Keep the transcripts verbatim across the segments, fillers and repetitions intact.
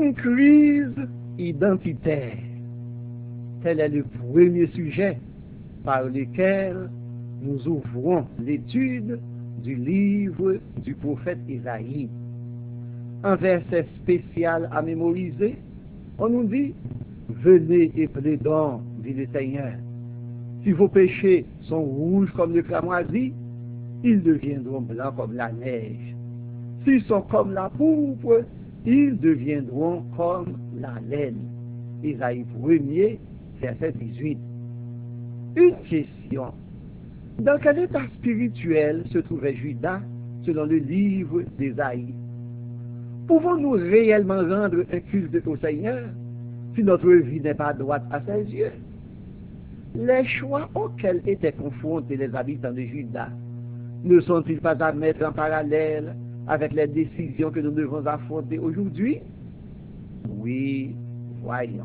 Une crise identitaire. Tel est le premier sujet par lequel nous ouvrons l'étude du livre du prophète Isaïe. Un verset spécial à mémoriser, on nous dit « Venez et plaidons, dit le Seigneur. Si vos péchés sont rouges comme le cramoisi, ils deviendront blancs comme la neige. S'ils sont comme la pourpre, ils deviendront comme la laine. » Isaïe premier, verset dix-huit. Une question. Dans quel état spirituel se trouvait Judas selon le livre d'Isaïe? Pouvons-nous réellement rendre un culte au Seigneur si notre vie n'est pas droite à ses yeux? Les choix auxquels étaient confrontés les habitants de Juda ne sont-ils pas à mettre en parallèle avec les décisions que nous devons affronter aujourd'hui? Oui, voyons.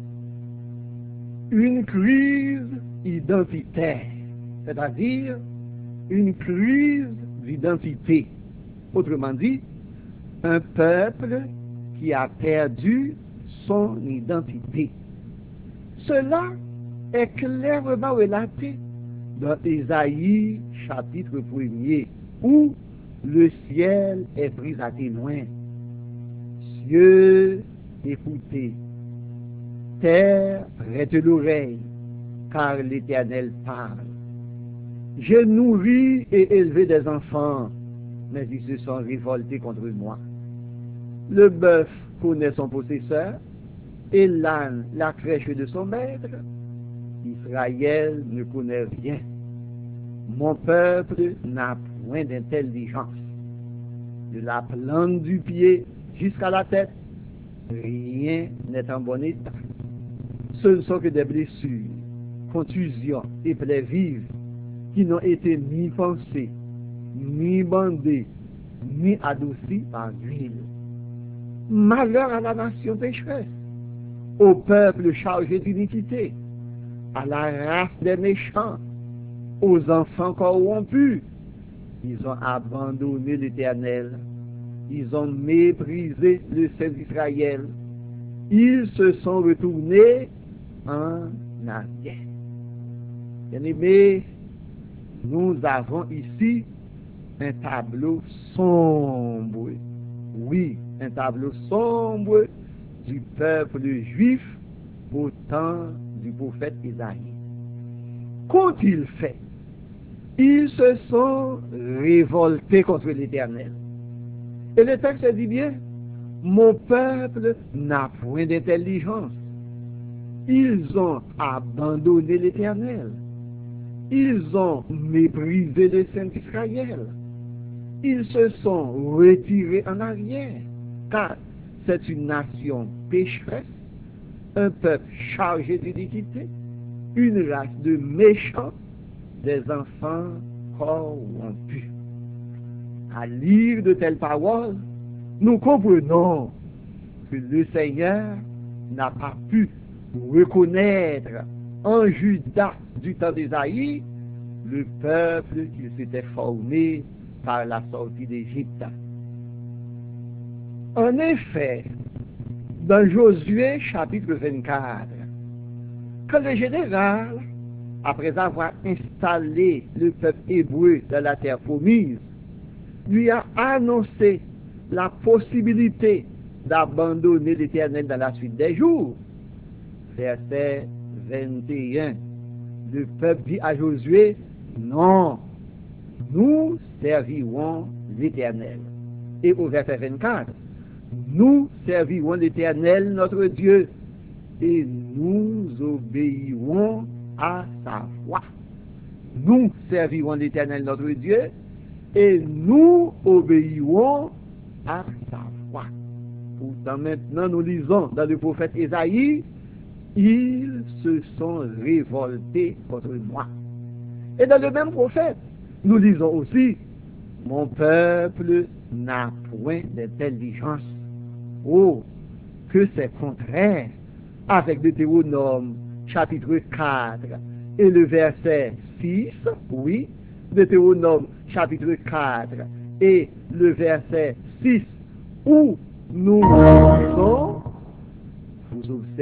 Une crise identitaire, c'est-à-dire une crise d'identité. Autrement dit, un peuple qui a perdu son identité. Cela est clairement relaté dans Isaïe chapitre premier, où le ciel est pris à témoin. Cieux, écoutez, terre, prête l'oreille, car l'Éternel parle. J'ai nourri et élevé des enfants, mais ils se sont révoltés contre moi. Le bœuf connaît son possesseur, et l'âne la crèche de son maître. Israël ne connaît rien. Mon peuple n'a point d'intelligence. De la plante du pied jusqu'à la tête, rien n'est en bon état. Ce ne sont que des blessures, contusions et plaies vives qui n'ont été ni pensées, ni bandées, ni adoucies par l'huile. Malheur à la nation pécheresse, au peuple chargé d'iniquité, à la race des méchants, aux enfants corrompus. Ils ont abandonné l'Éternel, ils ont méprisé le Saint d'Israël, ils se sont retournés en arrière. Bien-aimés, nous avons ici un tableau sombre, oui, un tableau sombre du peuple juif au temps du prophète Isaïe. Qu'ont-ils fait? Ils se sont révoltés contre l'Éternel. Et le texte dit bien, mon peuple n'a point d'intelligence. Ils ont abandonné l'Éternel. Ils ont méprisé le Saint d'Israël. Ils se sont retirés en arrière, car c'est une nation pécheresse, un peuple chargé d'iniquité, une race de méchants, des enfants corrompus. À lire de telles paroles, nous comprenons que le Seigneur n'a pas pu reconnaître en Juda du temps d'Isaïe le peuple qu'il s'était formé par la sortie d'Égypte. En effet, dans Josué chapitre vingt-quatre, quand le général, après avoir installé le peuple hébreu dans la terre promise, lui a annoncé la possibilité d'abandonner l'Éternel dans la suite des jours. Verset vingt et un. Le peuple dit à Josué, non, nous servirons l'Éternel. Et au verset vingt-quatre, nous servirons l'Éternel notre Dieu et nous obéirons à sa voix. Nous servirons l'Éternel notre Dieu et nous obéirons à sa voix. Pourtant maintenant nous lisons dans le prophète Isaïe, ils se sont révoltés contre moi. Et dans le même prophète, nous lisons aussi, mon peuple n'a point d'intelligence. Oh, que c'est contraire avec Deutéronome chapitre quatre et le verset six, oui, Deutéronome chapitre quatre et le verset six, où nous lisons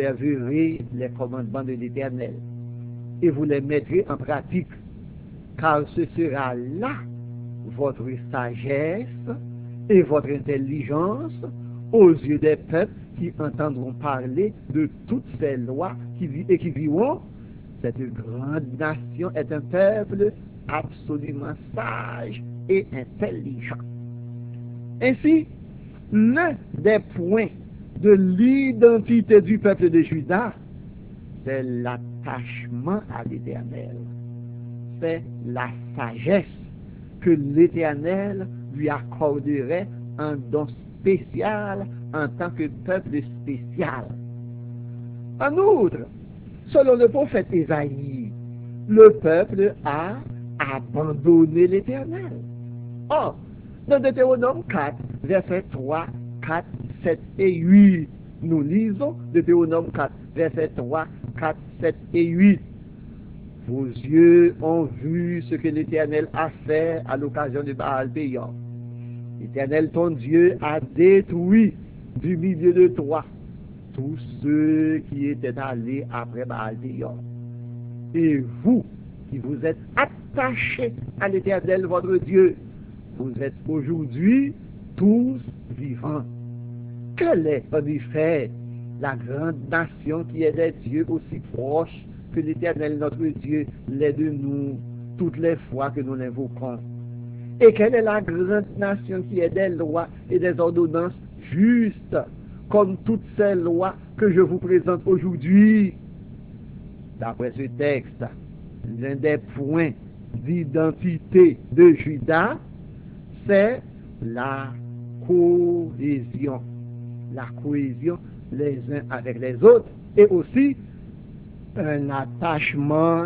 observerez les commandements de l'Éternel et vous les mettrez en pratique, car ce sera là votre sagesse et votre intelligence aux yeux des peuples qui entendront parler de toutes ces lois qui, et qui diront: cette grande nation est un peuple absolument sage et intelligent. Ainsi, l'un des points de l'identité du peuple de Juda, c'est l'attachement à l'Éternel. C'est la sagesse que l'Éternel lui accorderait un don spécial en tant que peuple spécial. En outre, selon le prophète Ésaïe, le peuple a abandonné l'Éternel. Or, dans Deutéronome quatre, versets trois, quatre, sept et huit, nous lisons Deutéronome quatre, versets trois, quatre, sept et huit. Vos yeux ont vu ce que l'Éternel a fait à l'occasion de Baal-Péor. L'Éternel, ton Dieu, a détruit du milieu de toi tous ceux qui étaient allés après Baal-Péor. Et vous, qui vous êtes attachés à l'Éternel, votre Dieu, vous êtes aujourd'hui tous vivants. Quelle est, en effet, la grande nation qui est des dieux aussi proches que l'Éternel, notre Dieu, l'est de nous toutes les fois que nous l'invoquons? Et quelle est la grande nation qui est des lois et des ordonnances justes, comme toutes ces lois que je vous présente aujourd'hui? D'après ce texte, l'un des points d'identité de Juda, c'est la cohésion. La cohésion les uns avec les autres, et aussi un attachement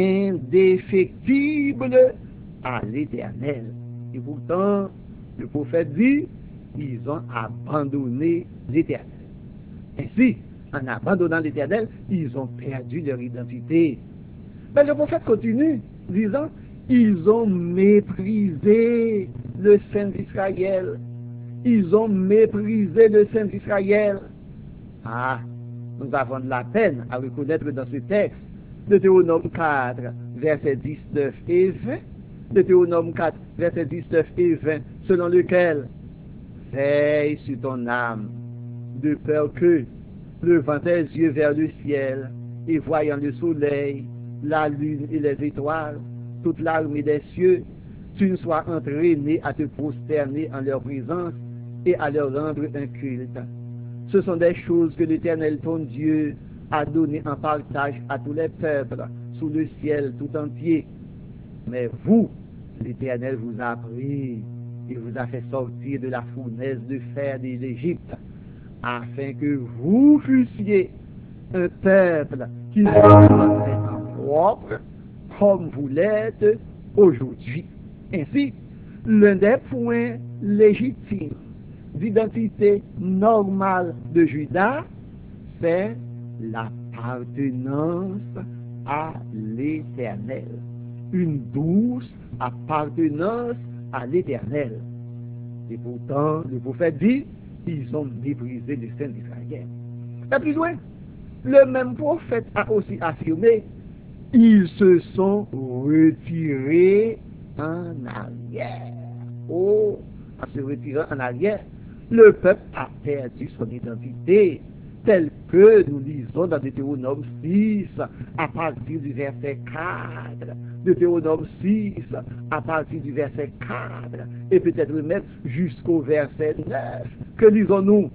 indéfectible à l'Éternel. Et pourtant, le prophète dit, ils ont abandonné l'Éternel. Ainsi, en abandonnant l'Éternel, ils ont perdu leur identité. Mais le prophète continue, disant, ils ont méprisé le Saint d'Israël. Ils ont méprisé le Saint d'Israël. Ah, nous avons de la peine à reconnaître dans ce texte, Deutéronome quatre, versets dix-neuf et vingt, Deutéronome quatre, versets dix-neuf et vingt, selon lequel: veille sur ton âme, de peur que, levant tes yeux vers le ciel, et voyant le soleil, la lune et les étoiles, toute l'armée des cieux, tu ne sois entraîné à te prosterner en leur présence et à leur rendre un culte. Ce sont des choses que l'Éternel ton Dieu a données en partage à tous les peuples sous le ciel tout entier. Mais vous, l'Éternel vous a pris et vous a fait sortir de la fournaise de fer de l'Égypte, afin que vous fussiez un peuple qui soit en propre, comme vous l'êtes aujourd'hui. Ainsi, l'un des points légitimes d'identité normale de Juda, c'est l'appartenance à l'Éternel. Une douce appartenance à l'Éternel. Et pourtant, le prophète dit, ils ont méprisé le Saint d'Israël. Mais plus loin, le même prophète a aussi affirmé, ils se sont retirés en arrière. Oh, en se retirant en arrière, le peuple a perdu son identité, tel que nous lisons dans Deutéronome six, à partir du verset quatre. Deutéronome six, à partir du verset quatre, et peut-être même jusqu'au verset neuf. Que lisons-nous?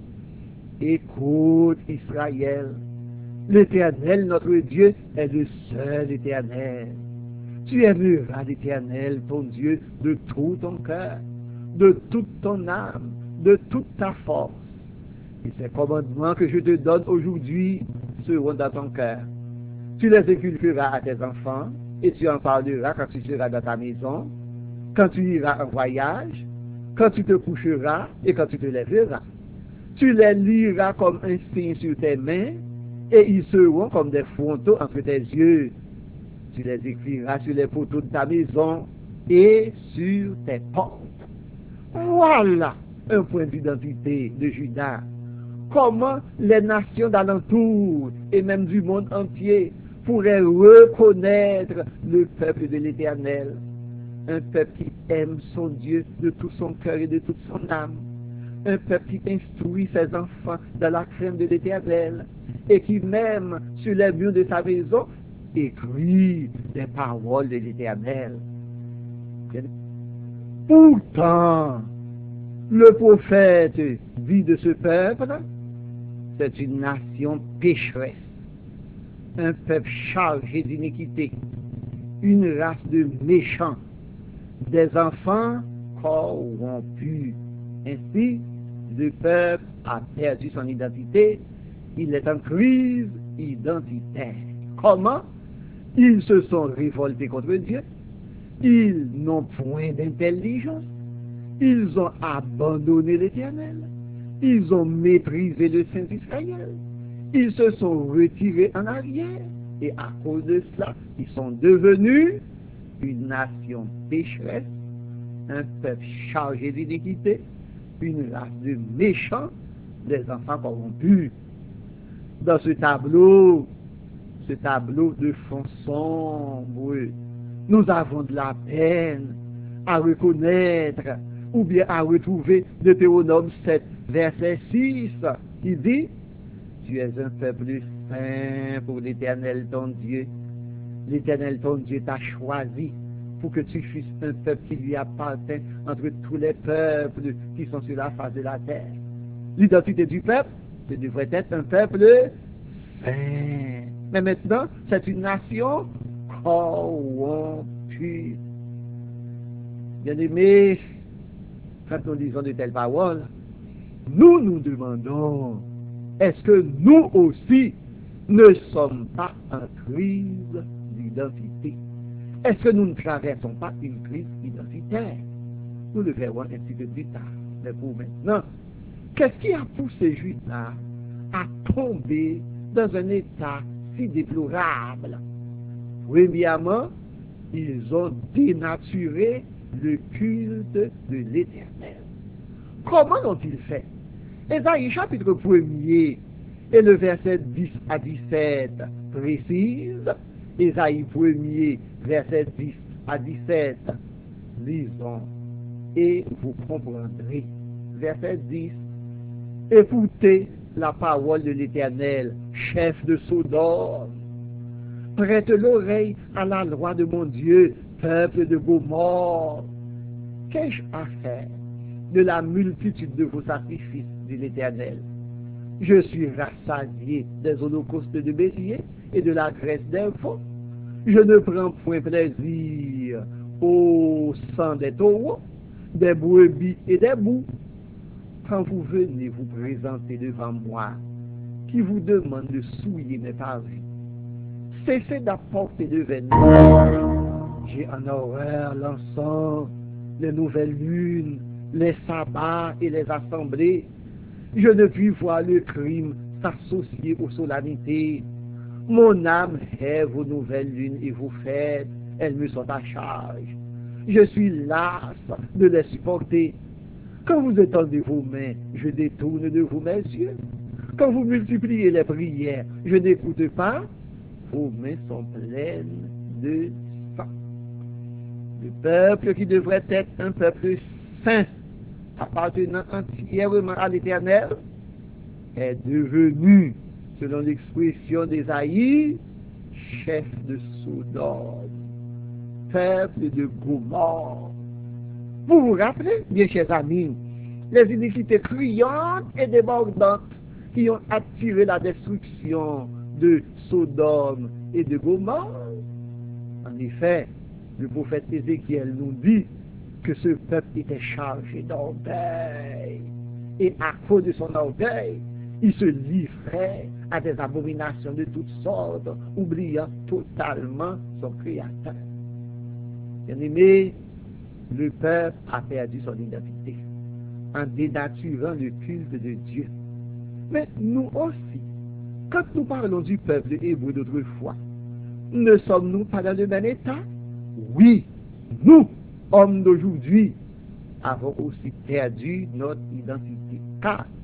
Écoute, Israël, l'Éternel, notre Dieu, est le seul Éternel. Tu aimeras l'Éternel, ton Dieu, de tout ton cœur, de toute ton âme, de toute ta force. Et ces commandements que je te donne aujourd'hui seront dans ton cœur. Tu les inculqueras à tes enfants, et tu en parleras quand tu seras dans ta maison, quand tu iras en voyage, quand tu te coucheras et quand tu te lèveras. Tu les liras comme un signe sur tes mains, et ils seront comme des frontaux entre tes yeux. Tu les écriras sur les poteaux de ta maison et sur tes portes. Voilà un point d'identité de Juda. comment les nations d'alentour et même du monde entier pourraient reconnaître le peuple de l'Éternel. Un peuple qui aime son Dieu de tout son cœur et de toute son âme. Un peuple qui instruit ses enfants dans la crainte de l'Éternel et qui, même sur les murs de sa maison, écrit les paroles de l'Éternel. Pourtant, le prophète dit de ce peuple, c'est une nation pécheresse, un peuple chargé d'iniquité, une race de méchants, des enfants corrompus. Ainsi, le peuple a perdu son identité, il est en crise identitaire. Comment? Ils se sont révoltés contre Dieu, ils n'ont point d'intelligence, ils ont abandonné l'Éternel, ils ont méprisé le Saint d'Israël, ils se sont retirés en arrière, et à cause de cela, ils sont devenus une nation pécheresse, un peuple chargé d'iniquité, une race de méchants, des enfants corrompus. Dans ce tableau, ce tableau de fond sombre, nous avons de la peine à reconnaître ou bien à retrouver Deutéronome sept, verset six, qui dit: tu es un peuple saint pour l'Éternel ton Dieu. L'Éternel ton Dieu t'a choisi pour que tu fusses un peuple qui lui appartient entre tous les peuples qui sont sur la face de la terre. L'identité du peuple, ce devrait être un peuple saint. Mais maintenant, c'est une nation corrompue. Bien-aimés, quand nous lisons de telles paroles, nous nous demandons, est-ce que nous aussi ne sommes pas en crise d'identité? Est-ce que nous ne traversons pas une crise identitaire? Nous le verrons un petit peu plus tard. Mais pour maintenant, qu'est-ce qui a poussé ces Juifs-là à tomber dans un état si déplorable? Premièrement, ils ont dénaturé le culte de l'Éternel. Comment l'ont-ils fait? Ésaïe chapitre premier et le verset dix à dix-sept précise, Ésaïe premier, verset dix à dix-sept, lisons et vous comprendrez. Verset dix, écoutez la parole de l'Éternel, chef de Sodome. Prête l'oreille à la loi de mon Dieu, peuple de Gomorrhe. Qu'ai-je à faire de la multitude de vos sacrifices, dit l'Éternel? Je suis rassasié des holocaustes de bélier et de la graisse des veaux. Je ne prends point plaisir au sang des taureaux, des brebis et des boucs. Quand vous venez vous présenter devant moi, qui vous demande de souiller mes parvis, cessez d'apporter de vêtements. J'ai en horreur l'encens, les nouvelles lunes, les sabbats et les assemblées. Je ne puis voir le crime s'associer aux solennités. Mon âme hait vos nouvelles lunes et vos fêtes, elles me sont à charge. Je suis las de les supporter. Quand vous étendez vos mains, je détourne de vous mes yeux. Quand vous multipliez les prières, je n'écoute pas. Vos mains sont pleines de sang. Le peuple qui devrait être un peuple saint, appartenant entièrement à l'Éternel, est devenu, selon l'expression d'Ésaïe, chef de Sodome, peuple de Gomorre. Vous vous rappelez, bien chers amis, les iniquités criantes et débordantes qui ont attiré la destruction de Sodome et de Gomorre? En effet, le prophète Ézéchiel nous dit que ce peuple était chargé d'orgueil. Et à cause de son orgueil, il se livrait à des abominations de toutes sortes, oubliant totalement son Créateur. Bien-aimé, le peuple a perdu son identité en dénaturant le culte de Dieu. Mais nous aussi, quand nous parlons du peuple hébreu d'autrefois, ne sommes-nous pas dans le même état? Oui, nous, hommes d'aujourd'hui, avons aussi perdu notre identité. Car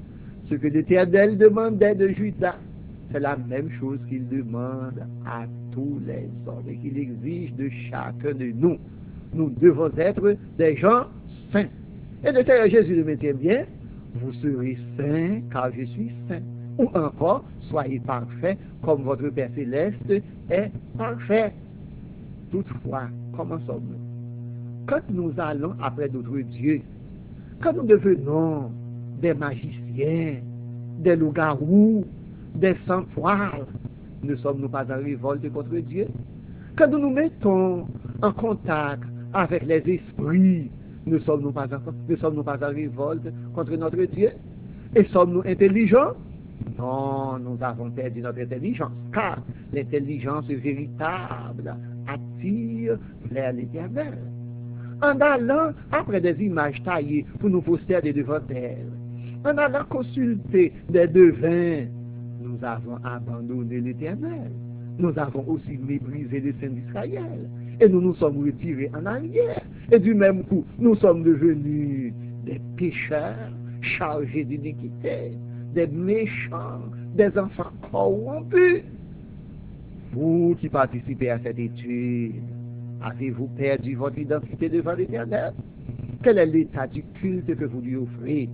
Ce que l'Éternel demandait de Judas, c'est la même chose qu'il demande à tous les hommes et qu'il exige de chacun de nous. Nous devons être des gens saints. Et le Seigneur Jésus le mettait bien, vous serez saints car je suis saint. Ou encore, soyez parfaits comme votre Père Céleste est parfait. Toutefois, comment sommes-nous? Quand nous allons après d'autres dieux, quand nous devenons des magiciens, des loups-garous, des sans-poils, ne sommes-nous pas en révolte contre Dieu? Quand nous nous mettons en contact avec les esprits, ne sommes-nous pas en, ne sommes-nous pas en révolte contre notre Dieu? Et sommes-nous intelligents? Non, nous avons perdu notre intelligence, car l'intelligence véritable attire vers l'Éternel. En allant après des images taillées pour nous prosterner devant elles, en allant consulter des devins, nous avons abandonné l'Éternel. Nous avons aussi méprisé les saints d'Israël. Et nous nous sommes retirés en arrière. Et du même coup, nous sommes devenus des pécheurs chargés d'iniquité, des méchants, des enfants corrompus. Vous qui participez à cette étude, avez-vous perdu votre identité devant l'Éternel? Quel est l'état du culte que vous lui offrez?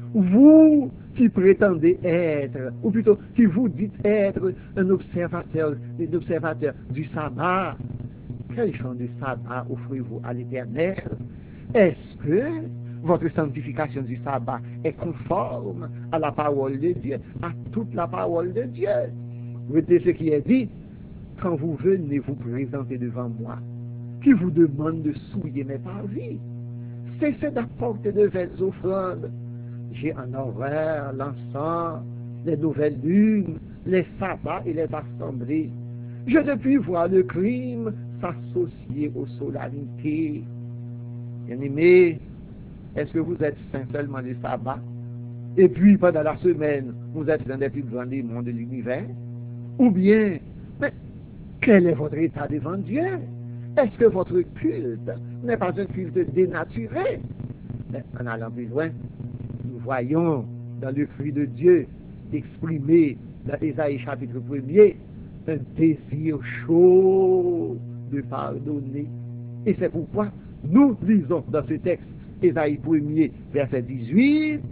Vous qui prétendez être, ou plutôt qui vous dites être un observateur, un observateur du sabbat, quel genre de sabbat offrez-vous à l'Éternel? Est-ce que votre sanctification du sabbat est conforme à la parole de Dieu, à toute la parole de Dieu? Retenez ce qui est dit, quand vous venez vous présenter devant moi, qui vous demande de souiller mes parvis, cessez d'apporter de vaines offrandes. J'ai en horreur l'encens, les nouvelles lunes, les sabbats et les assemblées. Je ne puis voir le crime s'associer aux solennités. Bien-aimés, est-ce que vous êtes saints seulement les sabbats? Et puis pendant la semaine, vous êtes l'un des plus grands démons de l'univers? Ou bien, mais quel est votre état devant Dieu? Est-ce que votre culte n'est pas un culte dénaturé? Mais en allant plus loin, nous voyons dans le cri de Dieu exprimé dans Ésaïe chapitre premier un désir chaud de pardonner. Et c'est pourquoi nous lisons dans ce texte, Ésaïe premier, verset dix-huit,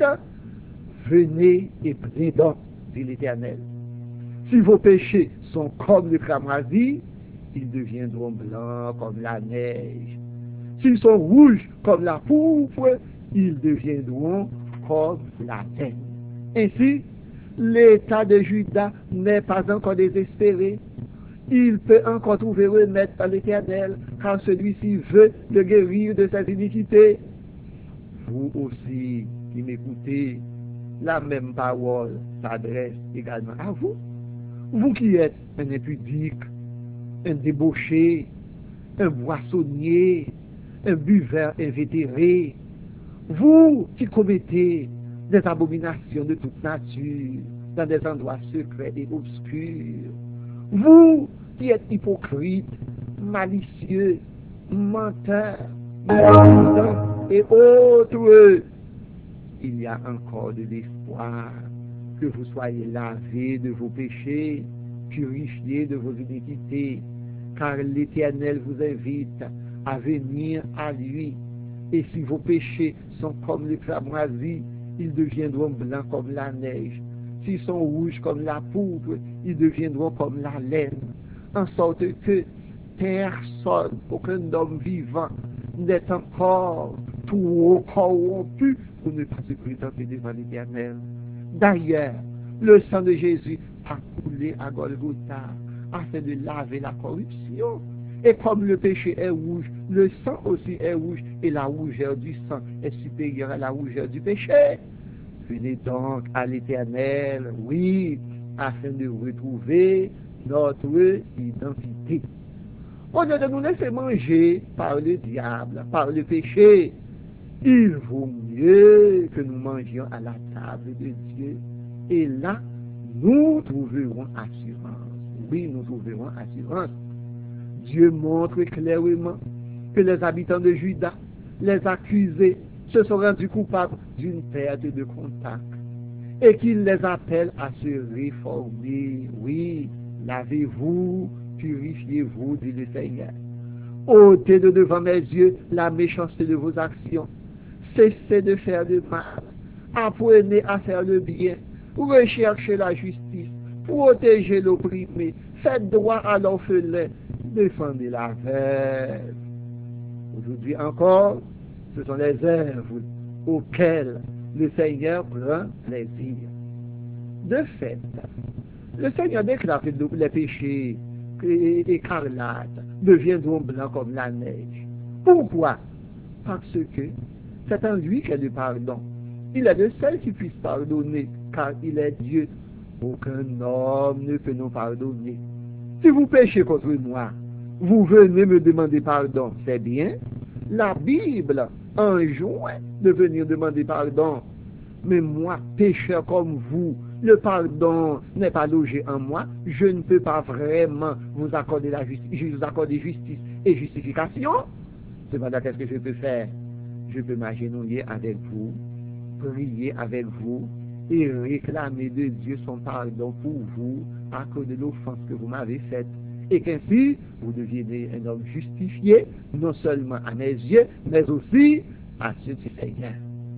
venez et plaidons, dit l'Éternel. Si vos péchés sont comme le cramoisi, ils deviendront blancs comme la neige. S'ils sont rouges comme la pourpre, ils deviendront comme la laine. Ainsi, l'état de Judas n'est pas encore désespéré. Il peut encore trouver remède par l'Éternel, car celui-ci veut le guérir de ses iniquités. Vous aussi qui m'écoutez, la même parole s'adresse également à vous. Vous qui êtes un impudique, un débauché, un boissonnier, un buveur invétéré, vous qui commettez des abominations de toute nature dans des endroits secrets et obscurs, vous qui êtes hypocrite, malicieux, menteur, méprisant et autres, il y a encore de l'espoir que vous soyez lavés de vos péchés, purifiés de vos iniquités, car l'Éternel vous invite à venir à lui. Et si vos péchés sont comme le cramoisi, ils deviendront blancs comme la neige. S'ils sont rouges comme la pourpre, ils deviendront comme la laine. En sorte que personne, aucun homme vivant, n'est encore tout corrompu pour ne pas se présenter devant l'Éternel. D'ailleurs, le sang de Jésus a coulé à Golgotha afin de laver la corruption. Et comme le péché est rouge, le sang aussi est rouge, et la rougeur du sang est supérieure à la rougeur du péché. Venez donc à l'Éternel, oui, afin de retrouver notre identité. Au lieu de nous laisser manger par le diable, par le péché, il vaut mieux que nous mangions à la table de Dieu. Et là, nous trouverons assurance. Oui, nous trouverons assurance. Dieu montre clairement que les habitants de Juda, les accusés, se sont rendus coupables d'une perte de contact. et qu'il les appelle à se réformer. Oui, lavez-vous, purifiez-vous, dit le Seigneur. Ôtez de devant mes yeux la méchanceté de vos actions. Cessez de faire le mal. Apprenez à faire le bien. Recherchez la justice. Protégez l'opprimé. Faites droit à l'orphelin. Défendez la veuve. Aujourd'hui encore, ce sont les œuvres auxquelles le Seigneur prend plaisir. De fait, le Seigneur déclare que les péchés écarlates deviendront blancs comme la neige. Pourquoi? Parce que c'est en lui qu'est le pardon. Il est le seul qui puisse pardonner, car il est Dieu. Aucun homme ne peut nous pardonner. Si vous péchez contre moi, vous venez me demander pardon, c'est bien. La Bible enjoint de venir demander pardon. Mais moi, pécheur comme vous, le pardon n'est pas logé en moi. Je ne peux pas vraiment vous accorder la justice, vous accorder justice et justification. Cependant, qu'est-ce que je peux faire? Je peux m'agenouiller avec vous, prier avec vous et réclamer de Dieu son pardon pour vous à cause de l'offense que vous m'avez faite. Et qu'ainsi, vous deviendrez un homme justifié, non seulement à mes yeux, mais aussi à ceux du Seigneur.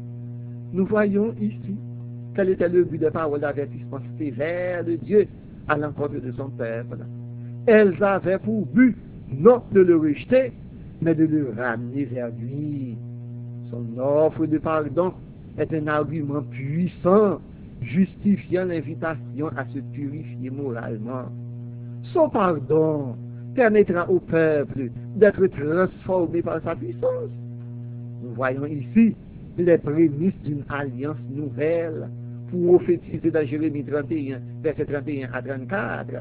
Nous voyons ici quel était le but des paroles d'avertissement sévère de Dieu à l'encontre de son peuple. Elles avaient pour but non de le rejeter, mais de le ramener vers lui. Son offre de pardon est un argument puissant, justifiant l'invitation à se purifier moralement. Son pardon permettra au peuple d'être transformé par sa puissance. Nous voyons ici les prémices d'une alliance nouvelle prophétisée dans Jérémie trente et un, verset trente et un à trente-quatre,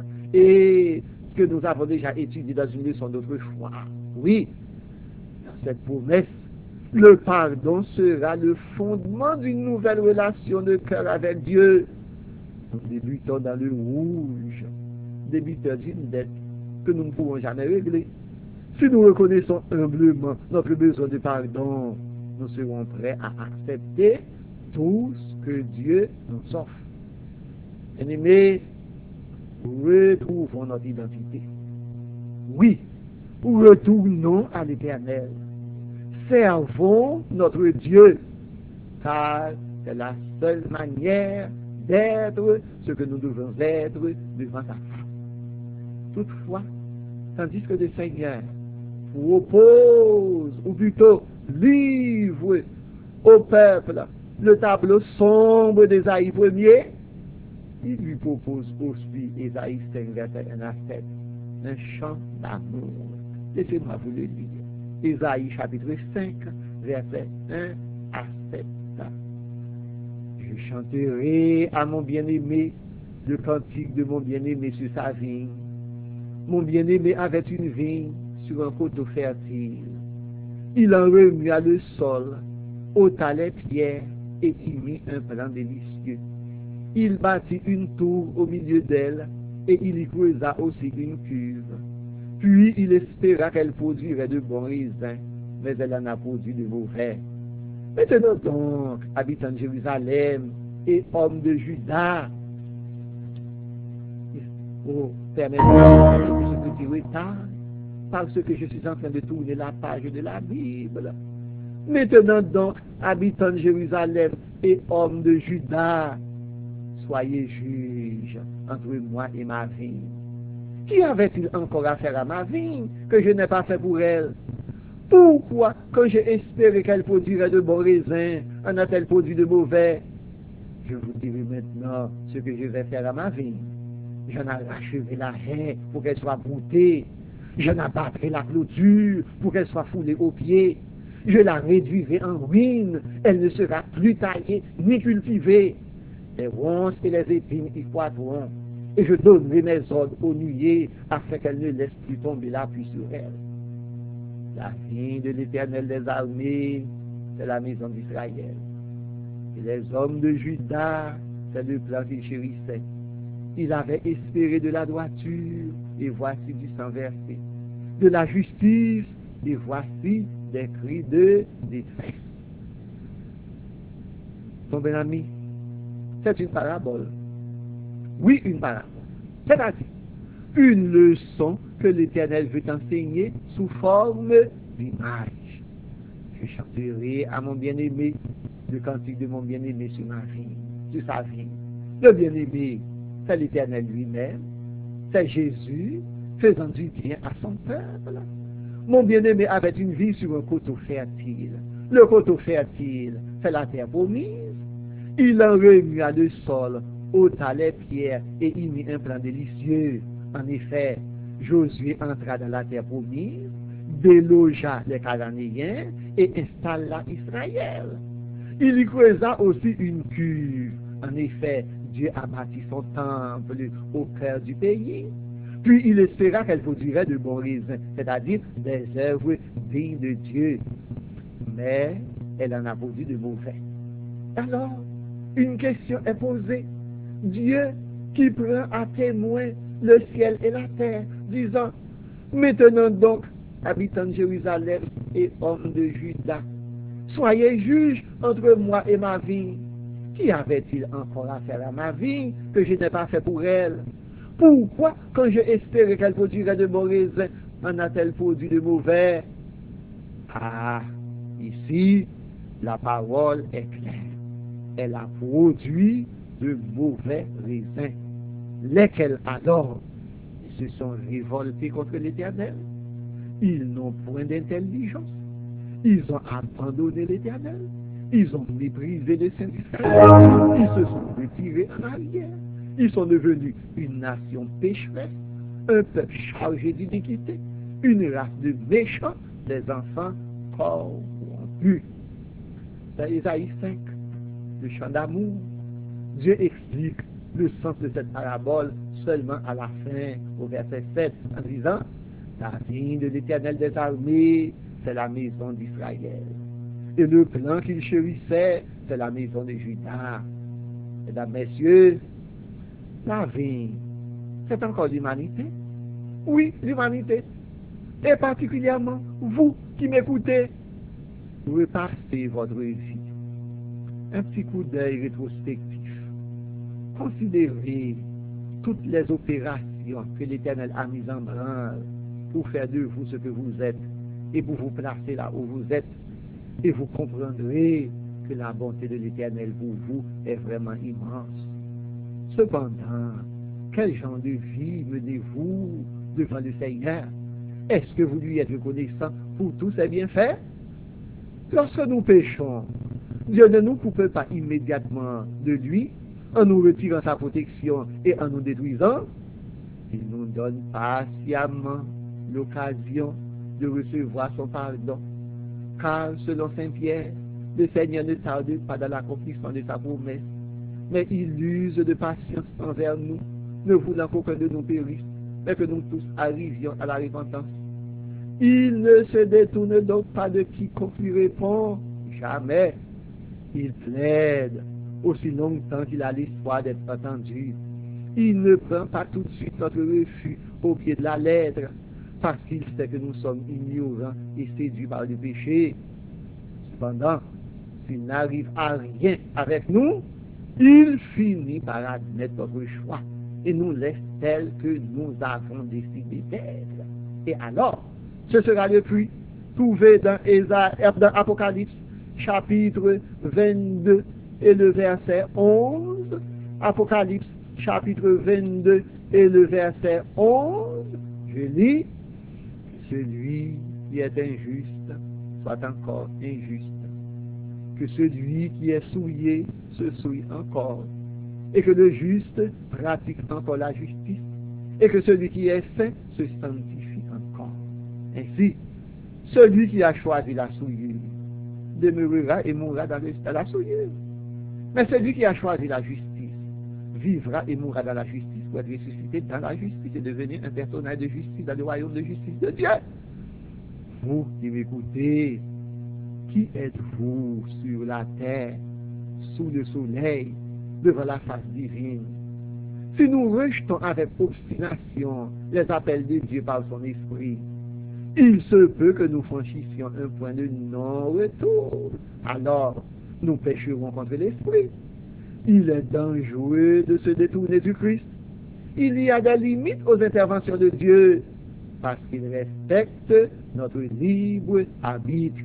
et ce que nous avons déjà étudié dans une leçon d'autrefois. Oui, dans cette promesse, le pardon sera le fondement d'une nouvelle relation de cœur avec Dieu. Nous débutons dans le rouge, débiteur d'une dette que nous ne pourrons jamais régler. Si nous reconnaissons humblement notre besoin de pardon, nous serons prêts à accepter tout ce que Dieu nous offre. Bien-aimés, retrouvons notre identité. Oui, retournons à l'Éternel. Servons notre Dieu, car c'est la seule manière d'être ce que nous devons être devant sa face. Toutefois, tandis que le Seigneur propose, ou plutôt livre au peuple le tableau sombre d'Ésaïe premier, il lui propose aussi, Ésaïe cinq, verset un à sept, un chant d'amour. Laissez-moi vous le lire. Ésaïe chapitre cinq, verset un à sept. Je chanterai à mon bien-aimé le cantique de mon bien-aimé sur sa vigne. Mon bien-aimé avait une vigne sur un coteau fertile. Il en remua le sol, ôta les pierres et y mit un plan délicieux. Il bâtit une tour au milieu d'elle et il y creusa aussi une cuve. Puis il espéra qu'elle produirait de bons raisins, mais elle en a produit de mauvais. Maintenant donc, habitants de Jérusalem et hommes de Juda, oh, permettez-moi ce petit retard, parce que je suis en train de tourner la page de la Bible. Maintenant donc, habitants de Jérusalem et hommes de Juda, soyez juges entre moi et ma vigne. Qui avait-il encore à faire à ma vigne que je n'ai pas fait pour elle? Pourquoi, quand j'ai espéré qu'elle produirait de bons raisins, en a-t-elle produit de mauvais? Je vous dirai maintenant ce que je vais faire à ma vigne. J'en arracherai la haie pour qu'elle soit broutée. J'en abattrai la clôture pour qu'elle soit foulée aux pieds. Je la réduirai en ruine. Elle ne sera plus taillée ni cultivée. Les ronces et les épines y croîtront. Et je donnerai mes ordres aux nuées afin qu'elle ne laisse plus tomber la pluie sur elle. La vigne de l'Éternel des armées, c'est la maison d'Israël. Et les hommes de Juda, c'est le plan qu'il chérissait. Il avait espéré de la droiture, et voici du sang versé. De la justice, et voici des cris de détresse. Mon bien ami, c'est une parabole. Oui, une parabole. C'est-à-dire, une leçon que l'Éternel veut enseigner sous forme d'image. Je chanterai à mon bien-aimé le cantique de mon bien-aimé sur ma vie, sur sa vie. Le bien-aimé, c'est l'Éternel lui-même, c'est Jésus faisant du bien à son peuple. Mon bien-aimé avait une vie sur un coteau fertile. Le coteau fertile, c'est la terre promise. Il en remua le sol, ôta les pierres et y mit un plan délicieux. En effet, Josué entra dans la terre promise, délogea les Cananéens et installa Israël. Il y creusa aussi une cuve. En effet, Dieu a bâti son temple au cœur du pays. Puis il espéra qu'elle produirait de bons raisins, c'est-à-dire des œuvres dignes de Dieu. Mais elle en a produit de mauvais. Alors, une question est posée. Dieu qui prend à témoin le ciel et la terre, disant, maintenant donc, habitants de Jérusalem et hommes de Juda, soyez juges entre moi et ma vie. Qui avait-il encore à faire à ma vie que je n'ai pas fait pour elle? Pourquoi, quand je espérais qu'elle produirait de bons raisins, en a-t-elle produit de mauvais? Ah, ici, la parole est claire. Elle a produit de mauvais raisins, lesquels alors se sont révoltés contre l'Éternel. Ils n'ont point d'intelligence. Ils ont abandonné l'Éternel. Ils ont méprisé le Saint d'Israël. Ils se sont retirés en arrière. Ils sont devenus une nation pécheresse, un peuple chargé d'iniquité, une race de méchants, des enfants corrompus. Dans Isaïe cinq, le chant d'amour, Dieu explique le sens de cette parabole seulement à la fin, au verset sept, en disant, la vigne de l'Éternel des armées, c'est la maison d'Israël. Et le plan qu'il chérissait, c'est la maison de Juda. Mesdames, messieurs, la vigne, c'est encore l'humanité. Oui, l'humanité. Et particulièrement, vous qui m'écoutez, repassez votre vie. Un petit coup d'œil rétrospectif. Considérez toutes les opérations que l'Éternel a mises en branle pour faire de vous ce que vous êtes et pour vous placer là où vous êtes. Et vous comprendrez que la bonté de l'Éternel pour vous est vraiment immense. Cependant, quel genre de vie menez-vous devant le Seigneur? Est-ce que vous lui êtes reconnaissant pour tous ses bienfaits? Lorsque nous péchons, Dieu ne nous coupe pas immédiatement de lui en nous retirant sa protection et en nous détruisant. Il nous donne patiemment l'occasion de recevoir son pardon. Car, selon Saint Pierre, le Seigneur ne tarde pas dans l'accomplissement de sa promesse, mais il use de patience envers nous, ne voulant qu'aucun de nous périsse, mais que nous tous arrivions à la repentance. Il ne se détourne donc pas de quiconque lui répond, jamais. Il plaide aussi longtemps qu'il a l'espoir d'être entendu. Il ne prend pas tout de suite notre refus au pied de la lettre, parce qu'il sait que nous sommes ignorants et séduits par le péché. Cependant, s'il n'arrive à rien avec nous, il finit par admettre notre choix et nous laisse tel que nous avons décidé d'être. Et alors, ce sera le fruit trouvé dans, dans Apocalypse, chapitre vingt-deux et le verset onze. Apocalypse, chapitre vingt-deux et le verset onze. Je lis, celui qui est injuste soit encore injuste, que celui qui est souillé se souille encore, et que le juste pratique encore la justice, et que celui qui est saint se sanctifie encore. Ainsi, celui qui a choisi la souillure demeurera et mourra dans, le, dans la souillure. Mais celui qui a choisi la justice vivra et mourra dans la justice pour être ressuscité dans la justice et devenir un personnage de justice dans le royaume de justice de Dieu. Vous qui m'écoutez, qui êtes-vous sur la terre, sous le soleil, devant la face divine? Si nous rejetons avec obstination les appels de Dieu par son esprit, il se peut que nous franchissions un point de non-retour. Alors, nous pécherons contre l'esprit. Il est dangereux de se détourner du Christ. Il y a des limites aux interventions de Dieu parce qu'il respecte notre libre arbitre.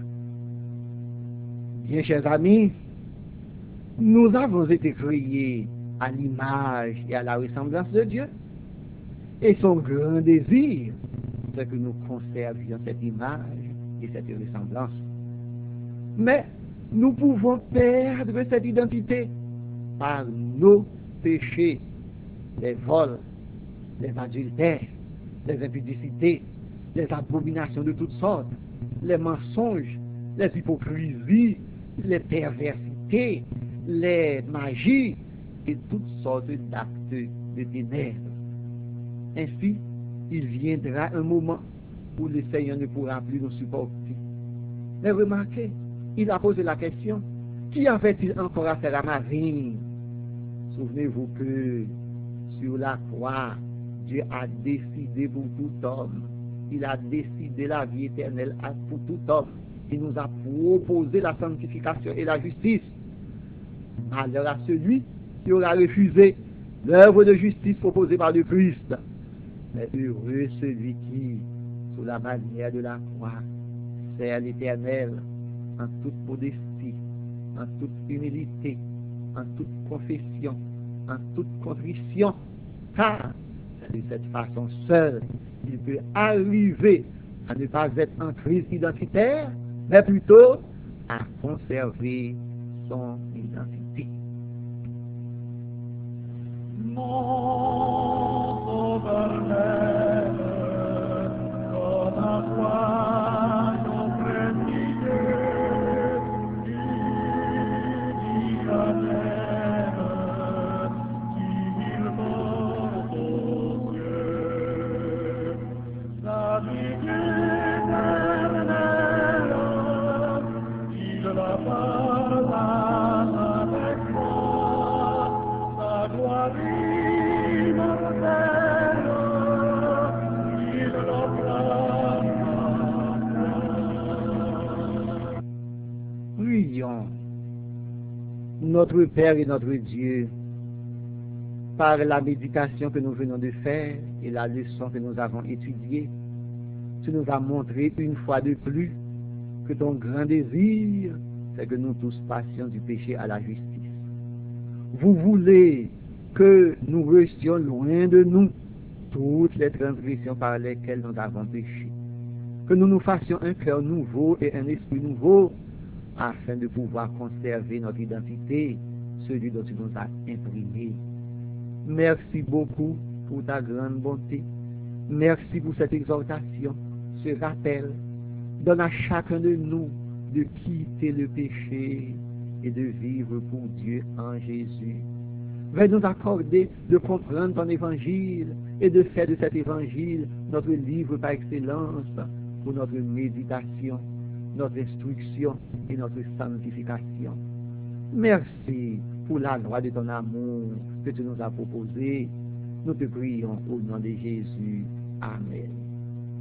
Bien, chers amis, nous avons été créés à l'image et à la ressemblance de Dieu. Et son grand désir, c'est que nous conservions cette image et cette ressemblance. Mais nous pouvons perdre cette identité par nos péchés, les vols, les adultères, les impudicités, les abominations de toutes sortes, les mensonges, les hypocrisies, les perversités, les magies et toutes sortes d'actes de ténèbres. Ainsi, il viendra un moment où le Seigneur ne pourra plus nous supporter. Mais remarquez, il a posé la question, qui avait-il encore affaire à ma vie? Souvenez-vous que sur la croix, Dieu a décidé pour tout homme. Il a décidé la vie éternelle pour tout homme. Il nous a proposé la sanctification et la justice. Malheur à celui qui aura refusé l'œuvre de justice proposée par le Christ. Mais heureux celui qui, sous la manière de la croix, sert l'Éternel en toute modestie, en toute humilité, en toute confession, en toute contrition, car c'est de cette façon seule qu'il peut arriver à ne pas être en crise identitaire, mais plutôt à conserver son identité. Mon sauveur m'aime, comme un roi non précisé, il la même, qu'il porte aux cieux. La vie éternelle, il la partage avec moi, sa gloire immortelle, il l'obtient. Prions. Notre Père et notre Dieu, par la méditation que nous venons de faire et la leçon que nous avons étudiée, tu nous as montré une fois de plus que ton grand désir, c'est que nous tous passions du péché à la justice. Vous voulez que nous restions loin de nous toutes les transgressions par lesquelles nous avons péché, que nous nous fassions un cœur nouveau et un esprit nouveau, afin de pouvoir conserver notre identité, celui dont tu nous as imprimé. Merci beaucoup pour ta grande bonté. Merci pour cette exhortation, ce rappel. Donne à chacun de nous de quitter le péché et de vivre pour Dieu en Jésus. Veuille nous accorder de comprendre ton évangile et de faire de cet évangile notre livre par excellence pour notre méditation, notre instruction et notre sanctification. Merci pour la loi de ton amour que tu nous as proposée. Nous te prions au nom de Jésus. Amen.